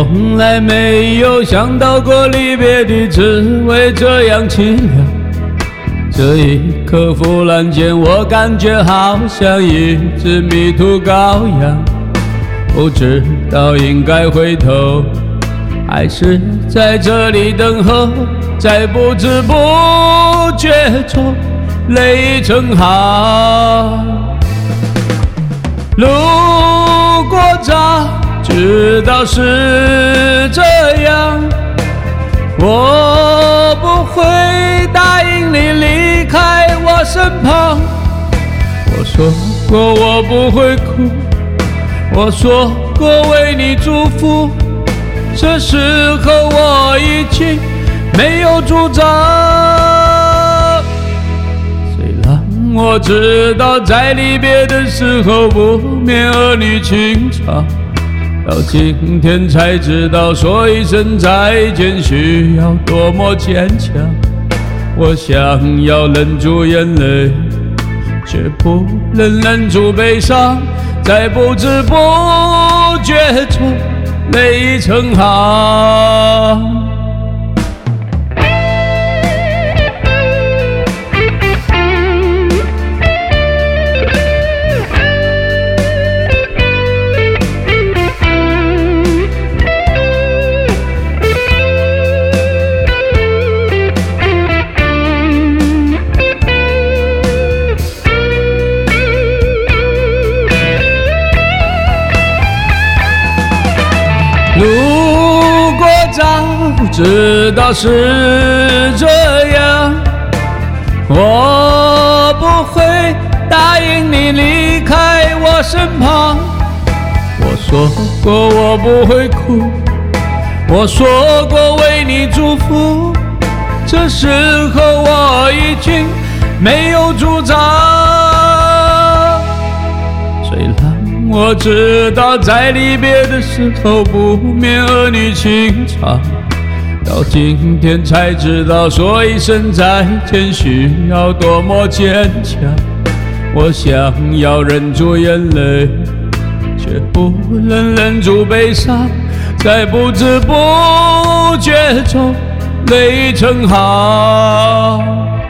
从来没有想到过离别的滋味这样凄凉。这一刻忽然间，我感觉好像一只迷途羔羊，不知道应该回头，还是在这里等候，在不知不觉中泪成行。如果早知道是这样，我不会答应你离开我身旁。我说过我不会哭，我说过为你祝福，这时候我已经没有主张。虽然我知道在离别的时候不免儿女情长，到今天才知道说一声再见需要多么坚强。我想要忍住眼泪，却不能忍住悲伤，在不知不觉中泪成行。如果早知道是这样，我不会答应你离开我身旁。我说过我不会哭，我说过为你祝福，这时候我已经没有主张。虽然我知道在离别的时候不免儿女情长，到今天才知道说一声再见需要多么坚强。我想要忍住眼泪，却不能忍住悲伤，在不知不觉中泪成行。